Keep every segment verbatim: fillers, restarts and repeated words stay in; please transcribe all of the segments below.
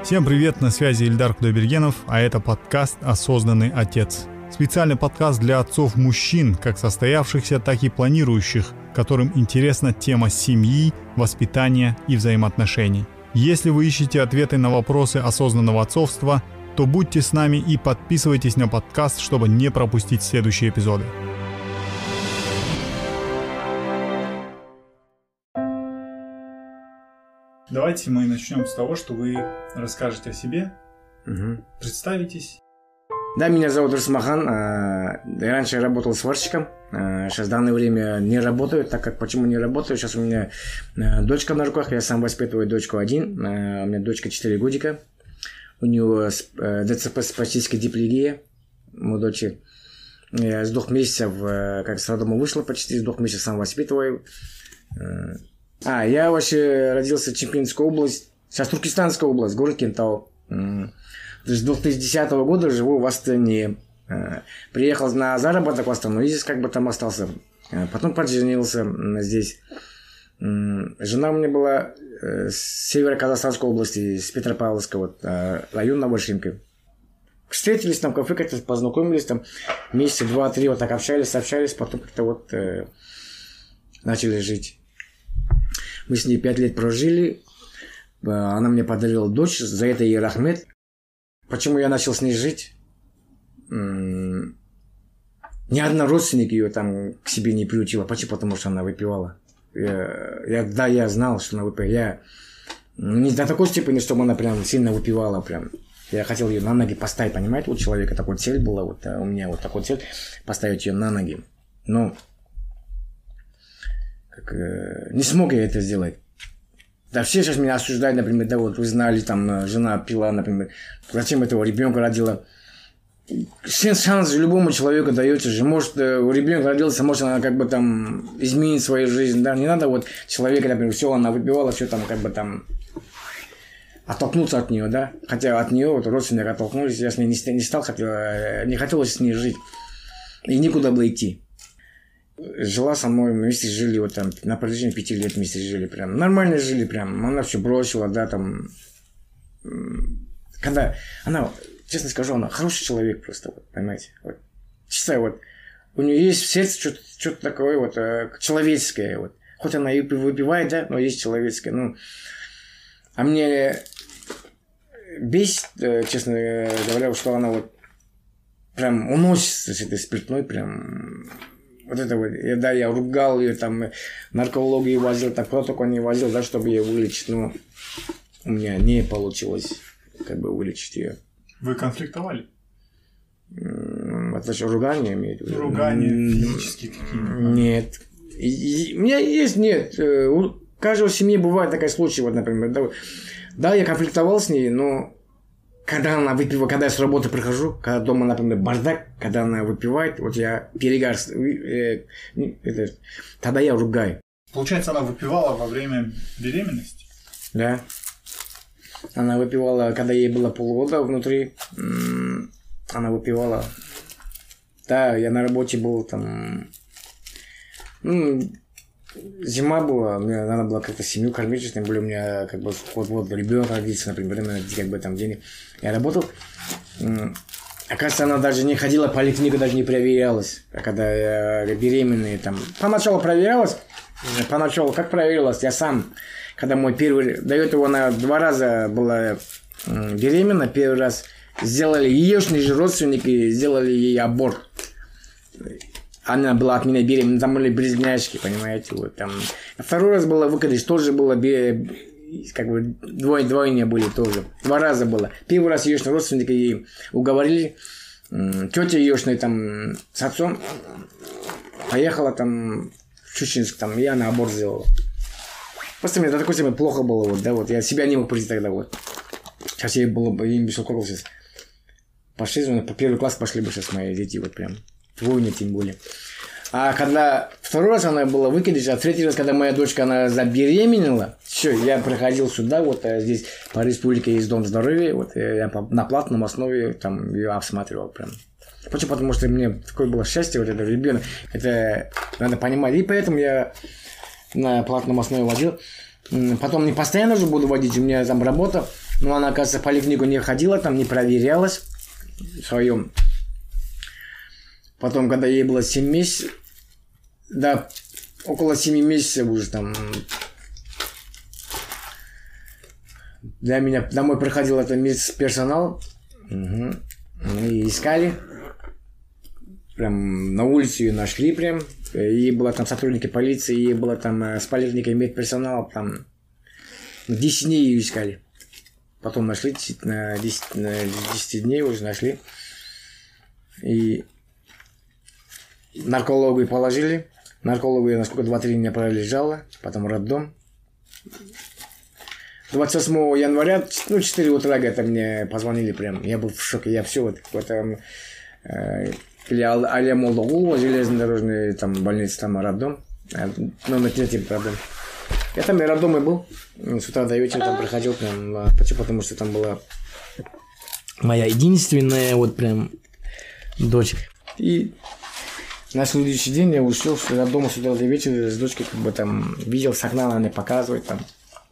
Всем привет, на связи Ильдар Кудайбергенов, а это подкаст «Осознанный отец». Специальный подкаст для отцов-мужчин, как состоявшихся, так и планирующих, которым интересна тема семьи, воспитания и взаимоотношений. Если вы ищете ответы на вопросы осознанного отцовства, то будьте с нами и подписывайтесь на подкаст, чтобы не пропустить следующие эпизоды. Давайте мы начнем с того, что вы расскажете о себе, угу. представитесь. Да, меня зовут Русмахан. Я раньше работал сварщиком. Сейчас в данное время не работаю, так как почему не работаю? Сейчас у меня дочка на руках, я сам воспитываю дочку один. У меня дочка четыре годика. У нее ДЦП спастическая диплегия. У дочери. Я с двух месяцев, как с роддома вышла, почти с двух месяцев сам воспитываю. А, я вообще родился в Чемпинской области, сейчас Туркестанская область, город Кентау. С две тысячи десятого года живу в Астане. Приехал на заработок в Астану и здесь как бы там остался. Потом поженился здесь. Жена у меня была с Северо-Казахстанской области, с Петропавловска, вот, район Новошинка. Встретились там в кафе, как-то познакомились, там месяца два-три вот так общались, общались, потом как-то вот э, начали жить. Мы с ней пять лет прожили. Она мне подарила дочь. За это ей рахмет. Почему я начал с ней жить? Ни одна родственник ее там к себе не приютила. Почему? Потому что она выпивала. Я, я, да, я знал, что она выпивала. Я не до такой степени, чтобы она прям сильно выпивала. Прям. Я хотел ее на ноги поставить, понимаете? У человека такой цель была. Вот, а у меня вот такой цель. Поставить ее на ноги. Но как, э, не смог я это сделать. Да все сейчас меня осуждают, например, да вот вы знали, там жена пила, например, зачем этого ребенка родила. Шанс же любому человеку дается же. Может, у ребенка родился, может, она как бы там изменит свою жизнь, да. Не надо вот человека, например, все, она выпивала, все там как бы там оттолкнуться от нее, да. Хотя от нее вот родственники оттолкнулись, я с ней не, не стал, хотел, не хотелось с ней жить. И никуда было идти. Жила со мной, мы вместе жили, вот там, на протяжении пяти лет вместе жили, прям, нормально жили, прям, она все бросила, да, там, когда, она, честно скажу, она хороший человек просто, вот, понимаете, вот, чисто вот, у нее есть в сердце что-то, что-то такое вот, человеческое, вот, хоть она и выпивает, да, но есть человеческое, ну, а мне бесит, честно говоря, что она вот, прям уносится с этой спиртной, прям... Вот это вот, я, да, я ругал ее, там, наркологию возил, так кто только не возил, да, чтобы ее вылечить, но у меня не получилось, как бы, вылечить ее. Вы конфликтовали? Это что, ругание имеет в виду? Ругание физические какие-то? Нет. И, и, у меня есть, нет. У каждой семьи бывает такой случай, вот, например, да, да, я конфликтовал с ней, но... Когда она выпивает, когда я с работы прихожу, когда дома, например, бардак, когда она выпивает, вот я перегар, э, это, тогда я ругаю. Получается, она выпивала во время беременности? Да. Она выпивала, когда ей было полгода внутри, она выпивала. Да, я на работе был там, ну, зима была, мне надо было как-то семью кормить, тем более у меня как бы вот-вот ребенок родится, например, как бы там денег. Я работал. Оказывается, она даже не ходила в поликлинику, даже не проверялась. А когда я беременная там... Поначалу проверялась. Поначалу как проверилась? Я сам, когда мой первый... До этого она два раза была беременна. Первый раз сделали ее же родственники, сделали ей аборт. Она была от меня беременна, там были близняшки, понимаете, вот там. Второй раз было выкидыш, тоже было, как бы, двое, двойня были тоже. Два раза было. Первый раз ее родственники ей уговорили. Тетя ее там с отцом поехала там в Щучинск, там, и она аборт сделала. Просто мне до такой степени плохо было, вот, да, вот. Я себя не мог прийти тогда, вот. Сейчас ей было бы, им беспокоил сейчас. Пошли, по первый класс пошли бы сейчас мои дети, вот прям. Двойня тем более. А когда второй раз она была выкидыш, а третий раз, когда моя дочка, она забеременела, все, я приходил сюда, вот здесь по республике есть дом здоровья, вот я на платном основе там ее осматривал прям. Почему? Потому что мне такое было счастье, вот это ребенок, это надо понимать. И поэтому я на платном основе водил. Потом не постоянно же буду водить, у меня там работа. Но она, оказывается, в поликлинику не ходила, там не проверялась в своем. Потом, когда ей было семь месяцев, да, около семи месяцев уже там, для меня домой приходил это медперсонал, угу. И искали, прям на улице ее нашли прям, ей было там сотрудники полиции, ей было там с поликлиникой медперсонал, там десять дней ее искали, потом нашли, на десять, на десять дней уже нашли, и наркологу положили. Наркологу я, насколько два-три дня пролежала. Потом роддом. двадцать восьмого января, ну, четыре утра, это мне позвонили прям. Я был в шоке. Я все вот какой-то... Э, или Алия Молдогулова, железнодорожная там больница, там роддом. Номер третий роддом. Я там и роддом и был. С утра до вечера там приходил прям. Почему? Потому что там была моя единственная вот прям дочь. И на следующий день я ушел от дома с утра до вечера с дочкой, как бы там видел с окна, она мне показывает там.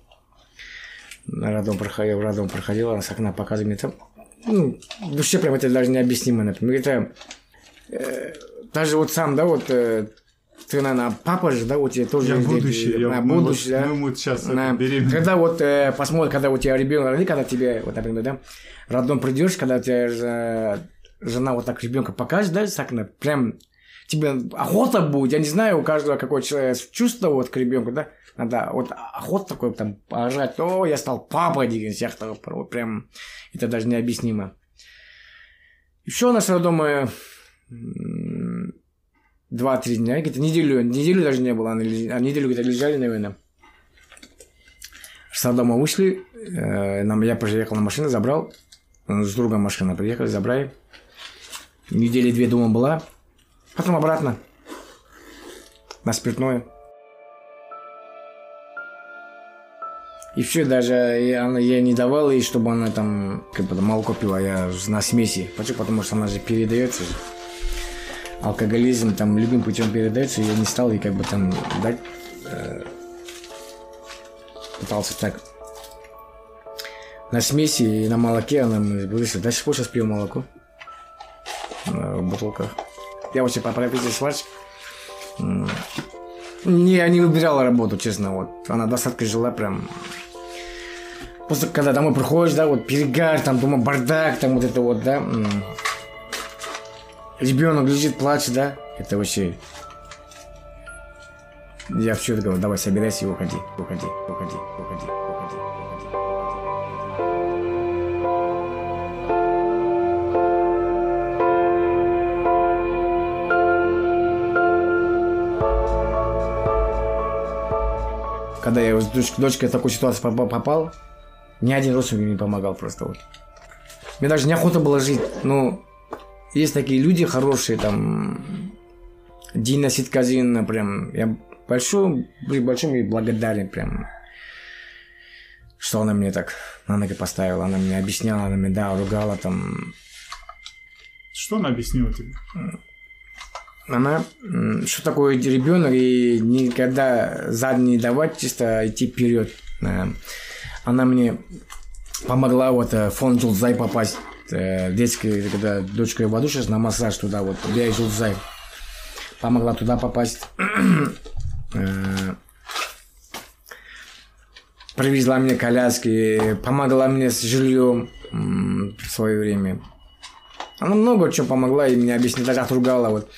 На роддом проходил, в роддом проходила, она с окна показывает мне там. Ну, в душе прям это даже необъяснимо, например. Это э, даже вот сам, да, вот э, ты, наверное, папа же, да, у тебя тоже... Я есть будущее, дети, я на мы будущее, вот, да. Мы вот сейчас на, беременны. Когда вот э, посмотришь, когда у тебя ребенок родит, когда тебе, вот, например, да, в роддом придешь, когда у тебя э, жена вот так ребенка покажет, да, с окна, прям... Тебе охота будет, я не знаю, у каждого какое чувство вот к ребенку, да, надо вот охота такой там поржать, о, я стал папой, деген сияқты, прям, это даже необъяснимо. И все, у нас дома два-три дня, где-то неделю, неделю даже не было, а неделю где-то лежали, наверное. С дома вышли, э, нам, я приехал на машину, забрал, с другом машина приехали, забрали, недели две дома была. Потом обратно на спиртное. И все, даже я, я не давал ей, чтобы она там как бы молоко пила, я на смеси. Почему? Потому что она же передается же. Алкоголизм там любым путем передается, я не стал ей как бы там дать. Э, пытался так. На смеси и на молоке она выросла. До сих пор сейчас пью молоко в бутылках. Я вообще по профессии сварщик. Не, не выбирала работу, честно. Вот. Она достаточно жила прям. Просто когда домой приходишь, да, вот перегар, там дома бардак, там вот это вот, да. Ребенок лежит, плачет, да. Это вообще... Я все говорю, давай собирайся и уходи, уходи, уходи, уходи, уходи. Когда я с дочкой, дочкой в такую ситуацию попал, ни один родственник не помогал просто вот. Мне даже неохота было жить. Ну, есть такие люди хорошие, там, Дина Ситказина, прям, я большой, большой ей благодарен, прям, что она мне так на ноги поставила, она мне объясняла, она мне, да, ругала, там. Что она объяснила тебе? Она, что такое ребенок, и никогда задний не давать, чисто идти вперед. Она мне помогла вот в фонд Жулзай попасть, детский, когда дочка в аду сейчас на массаж туда, вот, я Жулзай. Помогла туда попасть. Привезла мне коляски, помогла мне с жильем в свое время. Она много чего помогла и мне объяснила, даже отругала, вот.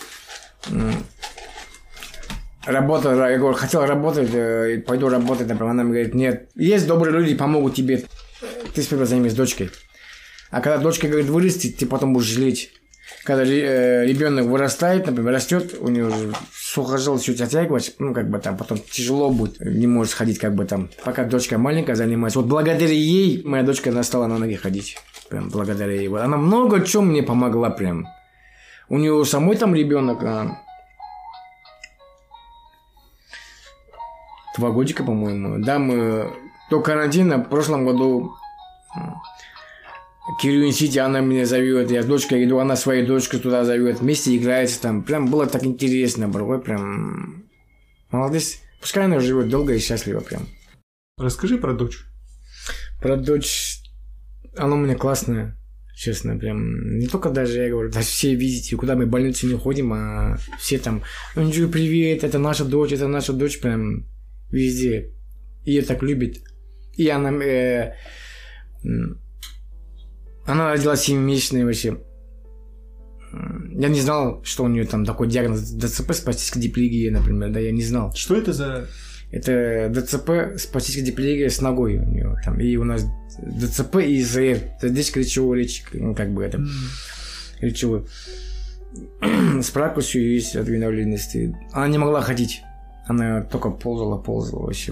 Работа, я говорю, хотел работать, пойду работать, например, она мне говорит, нет, есть добрые люди, помогут тебе, ты сперва займись дочкой. А когда дочка, говорит, вырастет, ты потом будешь жалеть. Когда э, ребенок вырастает, например, растет, у него сухожил чуть оттягивать, ну, как бы там, потом тяжело будет, не может ходить, как бы там, пока дочка маленькая занимается. Вот благодаря ей моя дочка стала на ноги ходить, прям благодаря ей. Она много чего мне помогла прям. У нее самой там ребенок, а... два годика, по-моему. Да, мы до карантина в прошлом году Кирюин-Сити, она меня зовет, я с дочкой иду, она свою дочку туда зовет, вместе играется там. Прям было так интересно, бро, прям молодец. Пускай она живет долго и счастливо прям. Расскажи про дочь. Про дочь, она у меня классная, честно, прям. Не только даже, я говорю, даже все видите, куда мы в больницу не ходим, а все там, Анджу, привет, это наша дочь, это наша дочь, прям везде. Ее так любит. И она, э, она родилась семимесячной вообще. Я не знал, что у нее там такой диагноз ДЦП, спастическая диплегия, например, да, я не знал. Что это за... Это ДЦП, спастическая диплегия с ногой у нее там. И у нас ДЦП и ИЗР. Это дичь речевой речи, ну, как бы это, mm. речевой. Справка еще есть от инвалидности. Она не могла ходить. Она только ползала, ползала вообще.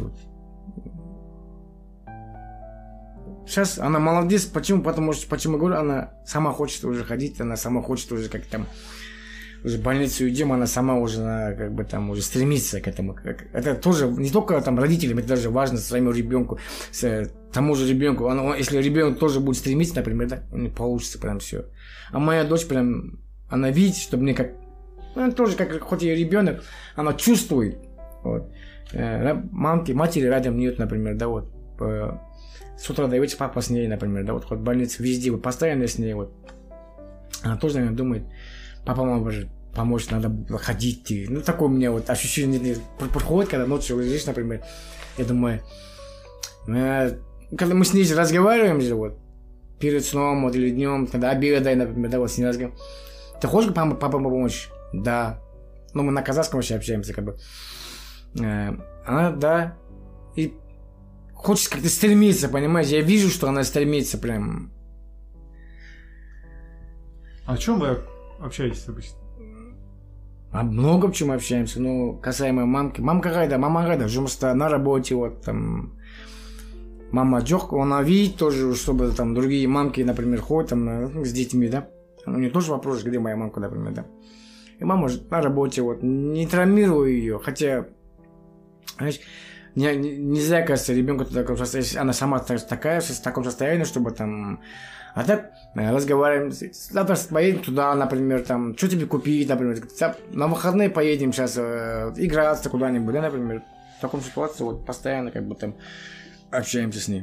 Сейчас она молодец. Почему? Потому что, почему я говорю, она сама хочет уже ходить, она сама хочет уже как там... Уже в больницу идем, она сама уже, она, как бы там уже стремится к этому. Это тоже не только там родителям, это даже важно своему ребенку, с, тому же ребенку. Он, если ребенок тоже будет стремиться, например, да, у него получится прям все. А моя дочь прям, она видит, что мне как, она тоже как, хоть и ребенок, она чувствует. Вот. Мамки, матери рядом нет, например, да, вот. С утра до вечера папа с ней, например, да, вот хоть в больнице везде, вот постоянно с ней, вот. Она тоже, наверное, думает, папа, мама же помочь, надо ходить. Ну, такое у меня вот ощущение проходит, когда ночью лежишь, например. Я думаю, э, когда мы с ней разговариваем же, вот, перед сном, вот, или днем, когда обедаем, например, да, вот с ней разговариваем. Ты хочешь папа, папа помочь? Да. Ну, мы на казахском вообще общаемся, как бы. Э, она, да. И хочет как-то стремиться, понимаешь? Я вижу, что она стремится прям. А о чем вы общаетесь обычно? А много в чем общаемся. Ну, касаемо мамки. Мамка кайда, мама кайда, жұмыста, на работе, вот там. Мама жоқ, она видит тоже, чтобы там другие мамки, например, ходят там с детьми, да. У нее тоже вопрос, где моя мамка, например, да. И мама на работе, вот, не травмирую ее, хотя, знаешь, не, не, нельзя, кажется, ребенку в таком состоянии, она сама такая, в таком состоянии, чтобы там... А так разговариваем, завтра поедем туда, например, там, что тебе купить, например, на выходные поедем сейчас э, играться куда-нибудь, да, например. В таком ситуации вот постоянно как бы там общаемся с ней.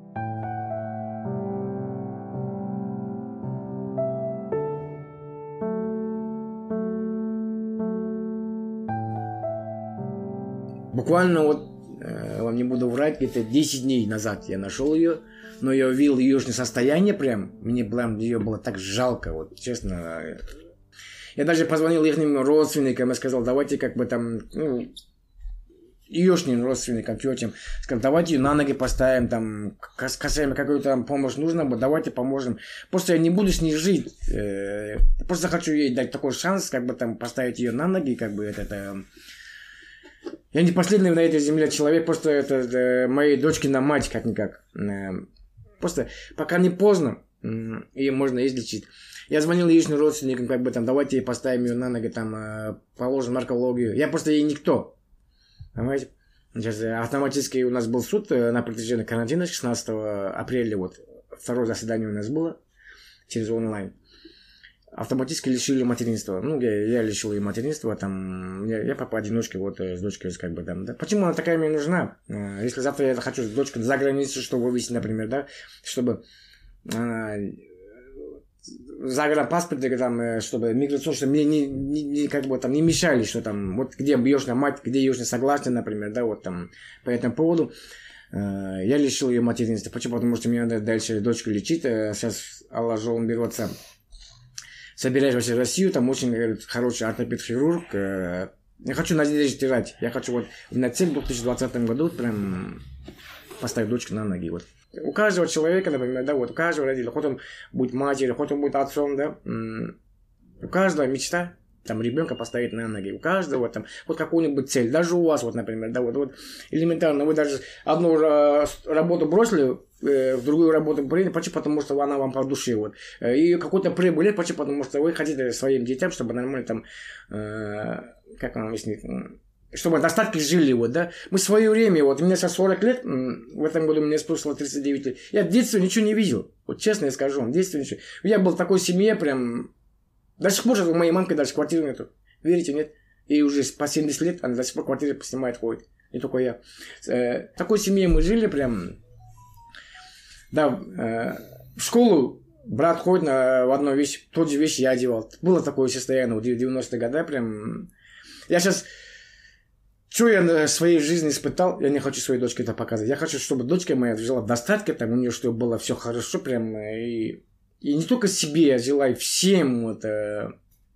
Буквально вот, э, вам не буду врать, где-то десять дней назад я нашел ее. Но я увидел ее состояние прям, мне прям ее было так жалко, вот честно. Я даже позвонил их родственникам и сказал, давайте как бы там, ну, еешним родственникам, тетям, сказал, давайте ее на ноги поставим, там, касаемо какой-то там помощь нужно, давайте поможем. Просто я не буду с ней жить, просто хочу ей дать такой шанс, как бы там поставить ее на ноги, как бы это... это... Я не последний на этой земле человек, просто это, это моей дочкина мать, как-никак. Просто пока не поздно, ее можно излечить. Я звонил личным родственникам, как бы там, давайте поставим ее на ноги, там, положим наркологию. Я просто ей никто. Понимаете? Сейчас автоматически у нас был суд на протяжении карантина шестнадцатого апреля, вот, второе заседание у нас было через онлайн. Автоматически лишили материнства. Ну, я, я лишил ее материнства, там, я, я папа одиночка, вот, с дочкой, как бы, там, да. Почему она такая мне нужна? Если завтра я хочу с дочкой за границу, что вывести, например, да, чтобы а, загранпаспорт, там, чтобы миграцию, чтобы мне не, не, не, как бы, там, не мешали, что там, вот, где бьешь на мать, где ее не согласна, например, да, вот, там, по этому поводу. А, я лишил ее материнства. Почему? Потому что мне надо дальше дочку лечить, а сейчас Аллах он берется. Собираюсь вообще в Россию, там очень, говорит, хороший ортопед-хирург. Я хочу надежду держать. Я хочу вот на цель в две тысячи двадцатом году прям поставить дочку на ноги. Вот. У каждого человека, например, да, вот у каждого родителя, хоть он будет матерью, хоть он будет отцом, да, у каждого мечта там ребенка поставить на ноги. У каждого там вот какую-нибудь цель. Даже у вас, вот, например, да, вот, вот элементарно, вы даже одну работу бросили, в другую работу приняли, почему? Потому что она вам по душе, вот. И какой-то прибыль, почему? Потому что вы хотите своим детям, чтобы нормально там, э, как вам объяснить, чтобы достатки жили, вот, да. Мы в свое время, вот, у меня сейчас сорок лет, в этом году мне исполнилось тридцать девять лет, я в детстве ничего не видел, вот, честно я скажу вам, в детстве ничего. Я был в такой семье, прям, до сих пор у моей мамки даже квартиры нету, верите, нет? И уже по семьдесят лет она до сих пор квартиры снимает, ходит, не только я. Э, в такой семье мы жили, прям... Да, э, в школу брат ходит на, в одну вещь, тот же вещь я одевал. Было такое состояние в девяностые годы прям. Я сейчас... Что я в своей жизни испытал, я не хочу своей дочке это показывать. Я хочу, чтобы дочка моя жила в достатке, там у нее чтобы было все хорошо прям. И, и не только себе я желаю, всем вот... Э,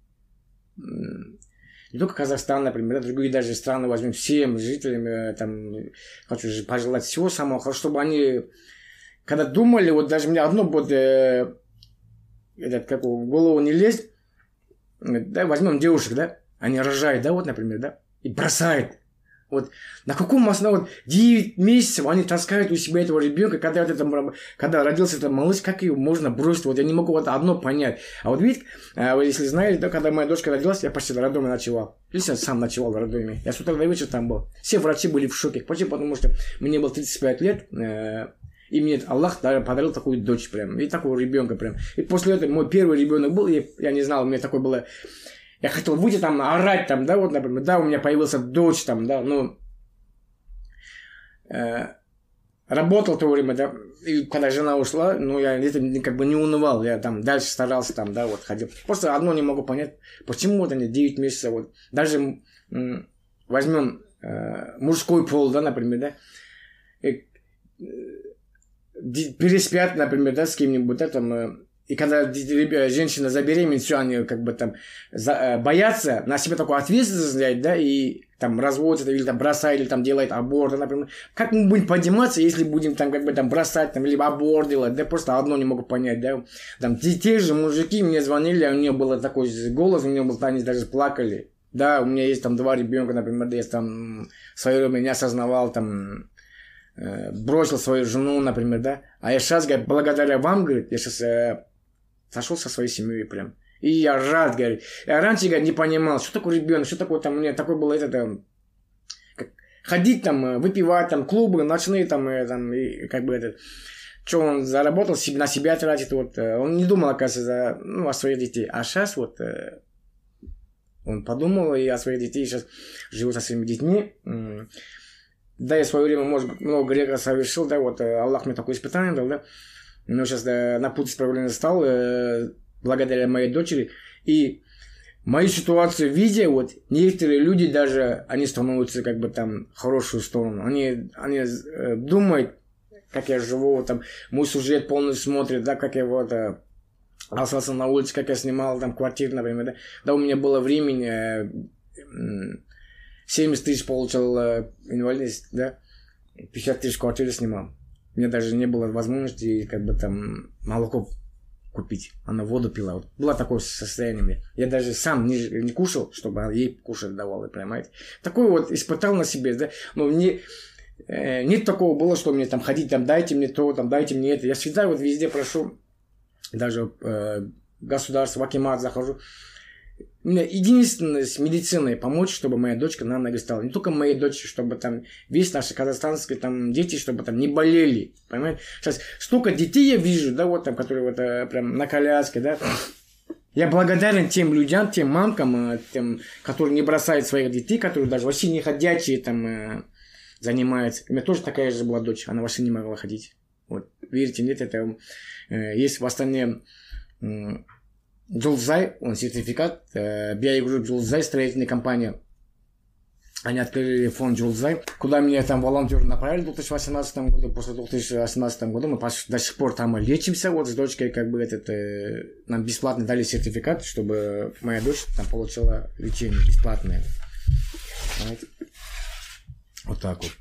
не только Казахстан, например, другие даже страны возьмем, всем жителям э, там, хочу пожелать всего самого хорошего, чтобы они, когда думали, вот даже мне одно вот, э, этот, как в голову не лезть, да, возьмем девушек, да, они рожают, да, вот, например, да, и бросают. Вот на каком основе вот девять месяцев они таскают у себя этого ребенка, когда, вот это, когда родился этот малыш, как ее можно бросить? Вот я не могу вот одно понять. А вот видите, вы если знаете, да, когда моя дочка родилась, я почти в роддоме ночевал. Если я сам ночевал в роддоме. Я с утра до вечера там был. Все врачи были в шоке. Почему? Потому что мне было тридцать пять лет, э, и мне Аллах подарил такую дочь прям, и такого ребенка прям. И после этого мой первый ребенок был, и я не знал, у меня такое было... Я хотел выйти там, орать там, да, вот, например, да, у меня появился дочь там, да, ну, э, работал в то время, да, и когда жена ушла, ну, я это как бы не унывал, я там дальше старался там, да, вот, ходил. Просто одно не могу понять, почему вот они девять месяцев, вот, даже м, возьмем э, мужской пол, да, например, да, и, э, переспят, например, да, с кем-нибудь, да, там, э, и когда женщина забеременеет, все, они как бы там за, боятся на себя такую ответственность взять, да, и там разводят, или там бросают, или там делают аборт, например. Как мы будем подниматься, если будем там как бы там бросать, там, либо аборт делать, да, просто одно не могу понять, да. Там те, те же мужики мне звонили, у нее был такой голос, у нее был, они даже плакали. Да, у меня есть там два ребенка, например, я там в свое время не осознавал, там, э, бросил свою жену, например, да. А я сейчас, говорит, благодаря вам, говорит, я сейчас... Э, сошел со своей семьей прям. И я рад, говорит. Я раньше, говорит, не понимал, что такое ребенок, что такое там, у меня такое было это, там, как, ходить там, выпивать там, клубы, ночные там, и, там, и как бы это, что он заработал, на себя тратит, вот, он не думал, оказывается, за, ну, о своих детей. А сейчас вот, он подумал и о своих детей, сейчас живет со своими детьми. Да, я в свое время, может, много греха совершил, да, вот, Аллах мне такое испытание дал, да. Но сейчас да, на путь исправления стал э, благодаря моей дочери. И мою ситуацию видя, вот некоторые люди даже, они становятся как бы там в хорошую сторону. Они, они э, думают, как я живу, там, мой сюжет полностью смотрит, да, как я вот э, остался на улице, как я снимал там квартиру, например, да. Да, у меня было времени, э, семьдесят тысяч получил э, инвалидность, да, пятьдесят тысяч квартиры снимал. У меня даже не было возможности, как бы там, молоко купить. Она воду пила. Вот было такое состояние у меня. Я даже сам не, не кушал, чтобы ей кушать давал, понимаете. Такое вот испытал на себе, да. Но мне э, нет такого было, что мне там ходить, там, дайте мне то, там, дайте мне это. Я всегда вот везде прошу, даже э, государство, в акимат захожу. У меня единственное с медициной помочь, чтобы моя дочка на ноги стала. Не только моей дочери, чтобы там весь наши казахстанские там дети, чтобы там не болели. Понимаете? Сейчас столько детей я вижу, да, вот там, которые вот э, прям на коляске, да. Я благодарен тем людям, тем мамкам, э, тем, которые не бросают своих детей, которые даже вообще не ходячие там э, занимаются. У меня тоже такая же была дочь, она вообще не могла ходить. Вот, верите, нет, это э, есть в Астане... Э, Джулзай, он сертификат, э, Биайгрупп Джулзай, строительная компания. Они открыли фонд Джулзай, куда меня там волонтеры направили в две тысячи восемнадцатом году. После две тысячи восемнадцатого года мы до сих пор там лечимся. Вот с дочкой как бы этот, э, нам бесплатно дали сертификат, чтобы моя дочь там получила лечение бесплатное. Понимаете? Вот так вот.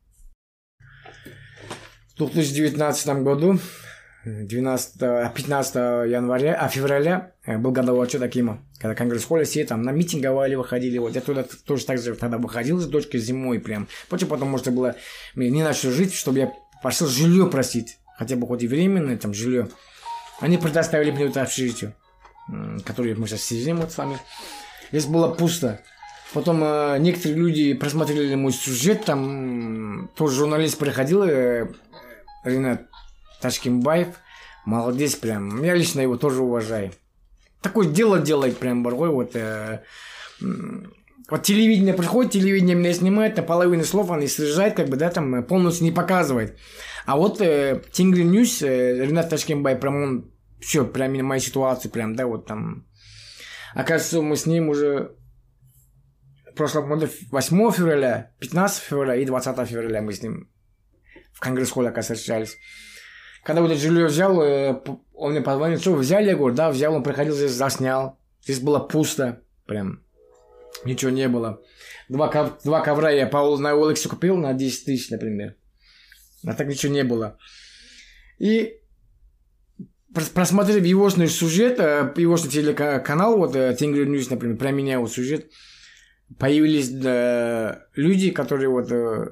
В две тысячи девятнадцатом году двенадцатого, пятнадцатого января, а февраля был годовой отчет Акима. Когда Конгресс-холле все там на митинговали, выходили. Вот я туда тоже так же тогда выходил с дочкой зимой прям. Почему? Потому что было мне не на что жить, чтобы я пошел жилье просить. Хотя бы хоть и временное там жилье. Они предоставили мне вот общежитие, которое мы сейчас сидим вот с вами. Здесь было пусто. Потом э, некоторые люди просмотрели мой сюжет, там тоже журналист приходил, э, Ринат Ташкимбаев, молодец прям. Я лично его тоже уважаю. Такое дело делает прям боргой. Вот, э, Вот телевидение приходит, телевидение меня снимает, на половину слов они срезает, как бы, да, там полностью не показывает. А вот э, Тенгри Ньюс, э, Ренат Ташкенбай, прям он, все, прям моя ситуация, прям, да, вот там. Оказывается, мы с ним уже в прошлом году восьмого февраля, пятнадцатого февраля и двадцатого февраля мы с ним в Конгресс-холле, оказывается, встречались. Когда вот это жилье взял, э, он мне позвонил, что, взяли? Я говорю, да, взял, он приходил здесь, заснял. Здесь было пусто, прям. Ничего не было. Два, ков- два ковра я по, на Олексе купил на десять тысяч, например. А так ничего не было. И просмотрев его сюжет, его телеканал, вот Тенгри Ньюс, например, про меня вот сюжет, появились да, люди, которые вот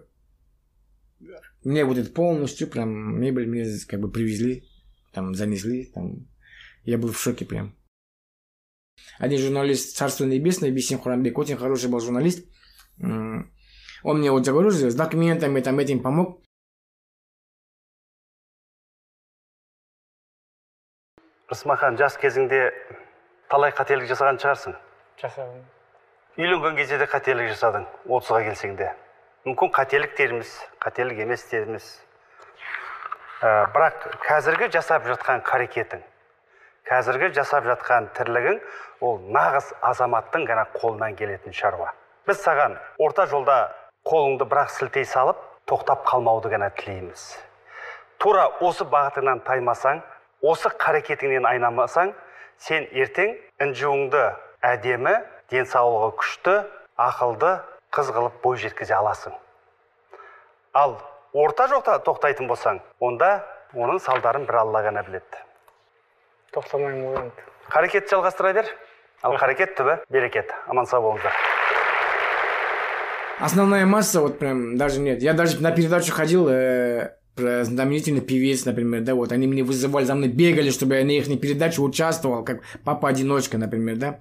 мне вот это полностью прям мебель мне как бы привезли, там занесли, там я был в шоке прям. Один журналист, Царство Небесное, Бисим Хурамбек, очень хороший был журналист. Он мне вот заговорил, с документами, там, этим помог. Рысмахан, жас кезіңде талай қателік жасаған шығарсың. Жасадым. Үйленген кезде де қателік жасадың, отызға келсең де. Мүмкін қателік теріміз, қателік емес теріміз. Ә, бірақ қазіргі жасап жатқан қарекетің, қазіргі жасап жатқан тірлігің, ол нағыз азаматтың ғана қолынан келетін шаруа. Біз саған орта жолда қолыңды бірақ сілтей салып, тоқтап қалмауды ғана тілейміз. Тура осы бағытынан таймасаң, осы қарекетіңнен айнамасаң, сен ертең інжуіңді әдемі, денсаулығы күшті, ақылды, қыз қылып бой жеткізе аласың. Ал орта жоқта тоқтайтын болсаң, онда оның салдарын бір Алла ғана біледі. Тоқтамаймын ғой. Қарекет жалғастыра бер. Ал қарекет түбі берекет. Аман сау болыңыздар. Основная масса вот прям даже нет. Я даже на передачу ходил, э, про знаменитый певец, например, да, вот они меня вызывали, за мной бегали, чтобы я на их передаче участвовал, как папа-одиночка, например, да.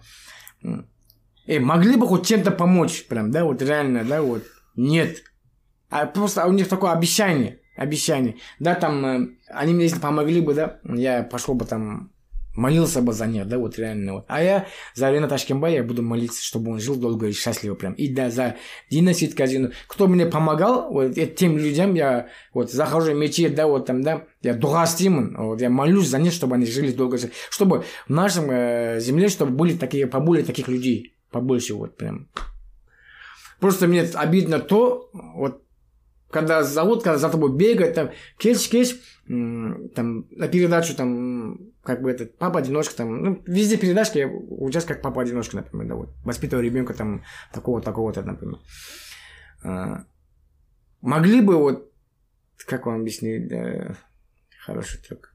Эй, могли бы хоть чем-то помочь, прям, да, вот реально, да, вот. Нет. А просто у них такое обещание, обещание. Да, там, э, они мне если помогли бы, да, я пошел бы там, молился бы за них, да, вот реально. Вот. А я за Рената Ташкенбая буду молиться, чтобы он жил долго и счастливо прям. И да, за Дина Ситказину. Кто мне помогал, вот тем людям я вот захожу в мечеть, да, вот там, да, я дугастим, вот, я молюсь за них, чтобы они жили долго, чтобы в нашем э, земле, чтобы были такие, поболее таких людей, побольше вот прям. Просто мне обидно то, вот, когда зовут, когда за тобой бегают, там, кеш-кеш, там, на передачу, там, как бы этот, папа-одиночка, там, ну, везде передачки, я участвую как папа-одиночка, например, да, вот, воспитываю ребенка, там, такого-такого-то, например. А, могли бы, вот, как вам объяснить, да, хорошо, так,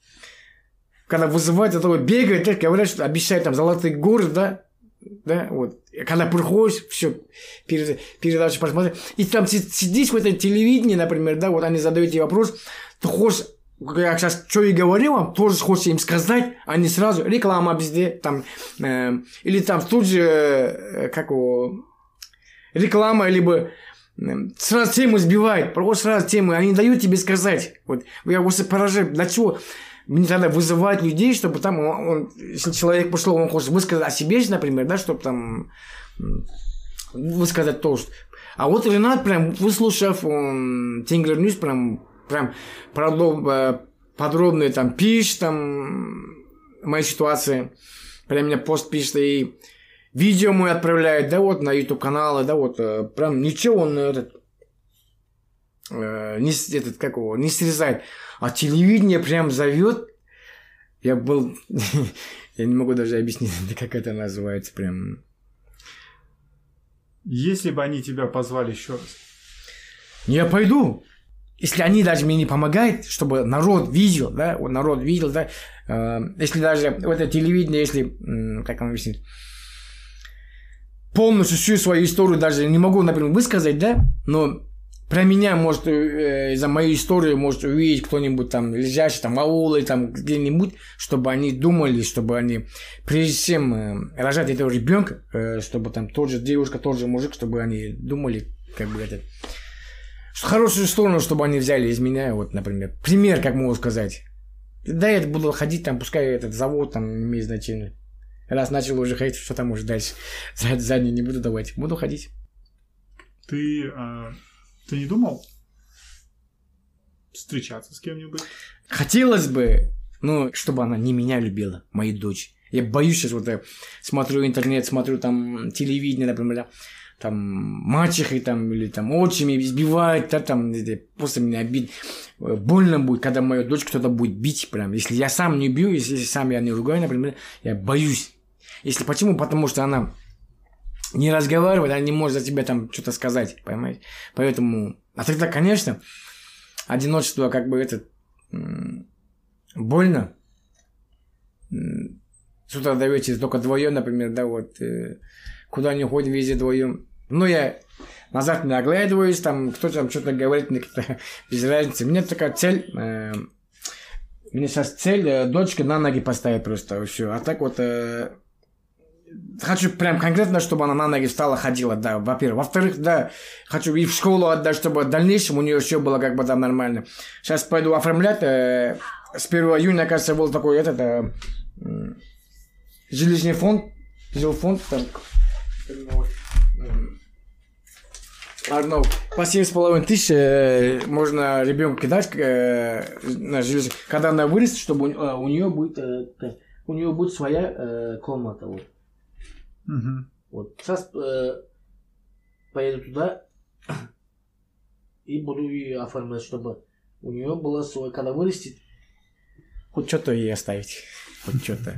когда вызывают, этого бегают, так, говорят, что обещают, там, золотые горы, да, да, вот, когда приходишь, все, передачу посмотреть, и там сидишь в этом телевидении, например, да, вот они задают тебе вопрос, ты хочешь, я сейчас что и говорил вам, тоже хочешь им сказать, они сразу, реклама везде, там, э, или там тут же, э, как его, реклама, либо э, сразу тему сбивает, просто сразу тему, они не дают тебе сказать, вот, я просто поражаю, для чего? Мне надо вызывать людей, чтобы там, он, он, если человек пошел, он хочет высказать о себе, например, да, чтобы там высказать то, что... А вот Ренат, прям, выслушав Тенгри Ньюс, прям, прям подробно там пишет, там, мои ситуации, прям мне пост пишет, и видео мой отправляет, да, вот, на YouTube-каналы, да, вот, прям ничего он, этот, не, этот, как его, не срезает. А телевидение прям зовет. Я был... Я не могу даже объяснить, как это называется. Прям... Если бы они тебя позвали еще раз? Я пойду. Если они даже мне не помогают, чтобы народ видел, да, вот народ видел, да, э, если даже в это телевидение, если, э, как вам объяснить, полностью всю свою историю даже не могу, например, высказать, да, но про меня, может, э, за мою историю может увидеть кто-нибудь там, лежащий там в ауле, там где-нибудь, чтобы они думали, чтобы они, прежде чем э, рожать этого ребенка, э, чтобы там тот же девушка, тот же мужик, чтобы они думали, как бы это, что хорошую сторону, чтобы они взяли из меня, вот, например, пример, как могу сказать. Да, я буду ходить там, пускай этот завод там не имеет значения. Раз начал уже ходить, что там уже дальше? Задний не буду давать. Буду ходить. Ты, а, ты не думал встречаться с кем-нибудь? Хотелось бы, ну, чтобы она не меня любила, мою дочь. Я боюсь сейчас, вот я смотрю интернет, смотрю там телевидение, например, да, там мачехи там или там отчими избивают, да, там просто мне обидно. Больно будет, когда мою дочь кто-то будет бить прям. Если я сам не бью, если сам я не ругаю, например, я боюсь. Если почему? Потому что она не разговаривает, она не может за тебя там что-то сказать, понимаете? Поэтому, а тогда, конечно, одиночество как бы это м- больно. С утра до вечера только вдвоем, например, да, вот, э, куда не ходим, везде вдвоем. Ну, я назад не оглядываюсь, там, кто там что-то говорит, мне без разницы. У меня такая цель, э, у меня сейчас цель, э, дочка на ноги поставить просто, все. А так вот, э, хочу прям конкретно, чтобы она на ноги встала, ходила, да, во-первых. Во-вторых, да, хочу и в школу отдать, чтобы в дальнейшем у нее все было как бы там нормально. Сейчас пойду оформлять, э, с первого июня, кажется, был такой этот... Э, жилищный фонд, жилфонд, там, Арнов, по семь с половиной тысяч э, можно ребенку кидать э, на жилище, когда она вырастет, чтобы у, а, у нее будет, э, у нее будет своя э, комната, вот. Угу. Вот, сейчас э, поеду туда и буду ее оформлять, чтобы у нее было свое, когда вырастет, хоть что-то ей оставить, хоть что-то.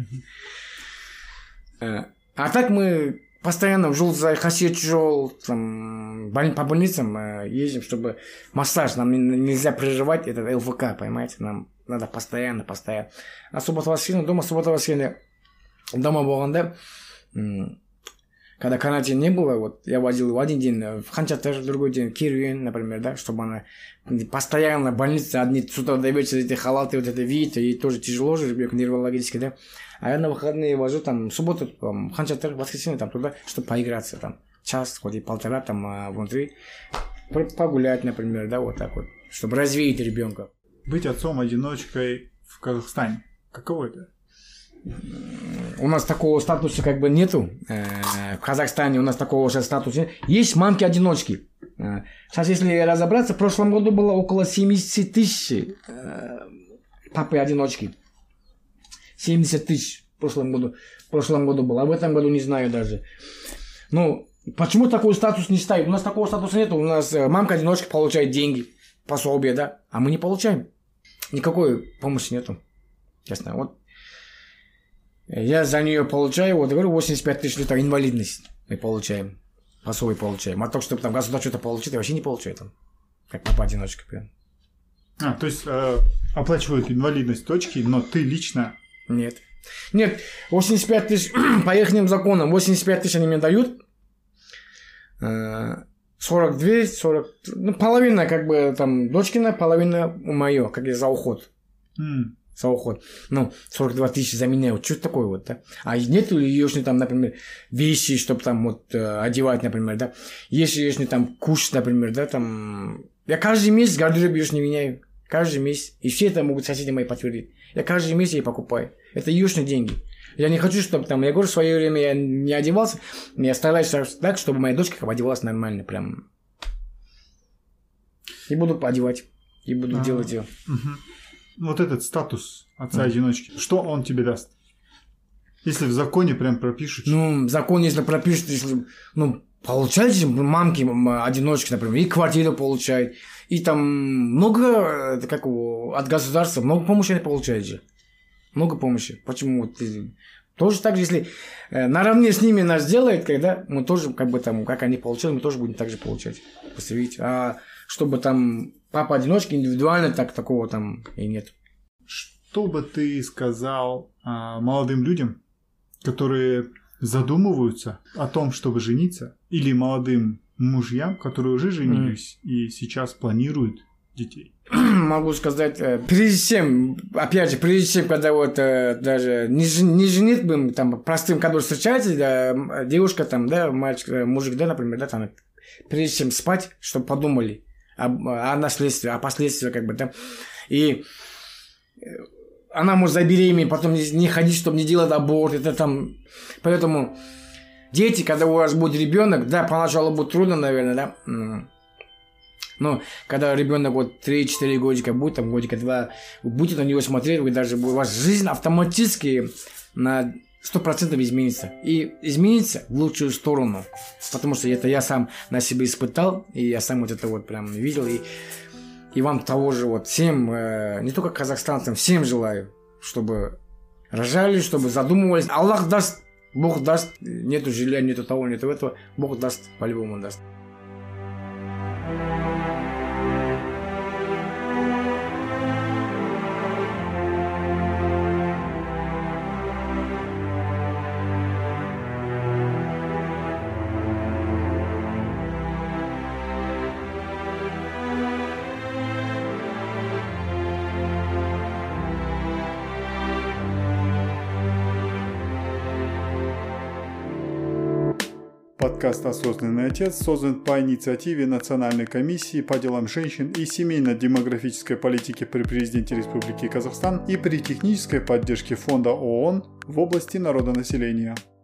А так мы постоянно в Жулзай, Хасечжол, там, по больницам ездим, чтобы массаж, нам нельзя прерывать этот эл вэ ка, понимаете, нам надо постоянно, постоянно. А суббота-воскресенье, дома суббота-воскресенье, дома болғанда, когда карантин не было, вот я возил в один день в Ханчатыр, в другой день Кирюин, например, да, чтобы она постоянно в больнице, одни с утра до вечера эти халаты, вот это видите, ей тоже тяжело же, ребенок нервологически, да. А я на выходные вожу там в субботу, там, в Ханчатыр, в воскресенье там туда, чтобы поиграться там. Час, хоть и полтора там а, внутри. Погулять, например, да, вот так вот. Чтобы развеять ребенка. Быть отцом-одиночкой в Казахстане. Каково это? У нас такого статуса как бы нету. В Казахстане у нас такого сейчас статуса нет. Есть мамки-одиночки. Сейчас, если разобраться, в прошлом году было около семьдесят тысяч папы-одиночки. семьдесят тысяч в прошлом году. В прошлом году было. А в этом году не знаю даже. Ну, почему такой статус не ставит? У нас такого статуса нет. У нас мамка-одиночка получает деньги, пособие, да? А мы не получаем. Никакой помощи нету. Честно. Вот. Я за нее получаю, вот говорю, восемьдесят пять тысяч лет инвалидность мы получаем. Пособие получаем. А то, чтобы там государство что-то получит, я вообще не получаю там. Как папа-одиночка прям. А, то есть э, оплачивают инвалидность точки, но ты лично... Нет. Нет, восемьдесят пять тысяч, по их законам, восемьдесят пять тысяч они мне дают. сорок два, сорок... Ну, половина, как бы, там, дочкина, половина мое, как я за уход. Mm. За уход. Ну, сорок два тысячи за меня. Вот что такое вот, да? А нету ее, там, например, вещи, чтобы там вот одевать, например, да? Есть ее, там, кушать, например, да, там... Я каждый месяц гардероб ее не меняю. Каждый месяц. И все это могут соседи мои подтвердить. Я каждый месяц ей покупаю. Это ее деньги. Я не хочу, чтобы там... Я говорю, в свое время я не одевался. Я стараюсь так, чтобы моя дочка как бы одевалась нормально. Прям. И буду одевать. И буду а, делать ее. Угу. Вот этот статус отца-одиночки. Mm. Что он тебе даст? Если в законе прям пропишут. Ну, в законе, если пропишут, если... Ну, получаете мамки, одиночки, например, и квартиру получают. И там много, как от государства, много помощи они получают же. Много помощи. Почему? Вот, тоже так же, если наравне с ними нас делает, когда мы тоже, как бы там, как они получали, мы тоже будем так же получать. Посмотрите. А чтобы там папа-одиночки индивидуально, так такого там и нет. Что бы ты сказал а, молодым людям, которые задумываются о том, чтобы жениться, или молодым мужьям, которые уже женились mm. и сейчас планируют детей? Могу сказать, прежде чем, опять же, прежде чем, когда вот даже не, не женит бы, там, простым, когда встречаетесь, да, девушка, там, да, мальчик, мужик, да, например, да, там, прежде чем спать, чтобы подумали о, о наследстве, о последствиях, как бы, да, и она может забеременеть, потом не, не ходить, чтобы не делать аборт. Это там... Поэтому дети, когда у вас будет ребенок, да, поначалу будет трудно, наверное, да. Но когда ребенок вот три-четыре годика будет, там годика два, вы будете на него смотреть, вы даже, у вас жизнь автоматически на сто процентов изменится. И изменится в лучшую сторону. Потому что это я сам на себе испытал, и я сам вот это вот прям видел. И, и вам того же вот всем, э, не только казахстанцам, всем желаю, чтобы рожали, чтобы задумывались. Аллах даст, Бог даст, нету жилья, нету того, нету этого, Бог даст, по-любому даст. Подкаст «Осознанный отец» создан по инициативе Национальной комиссии по делам женщин и семейно-демографической политики при президенте Республики Казахстан и при технической поддержке Фонда ООН в области народонаселения.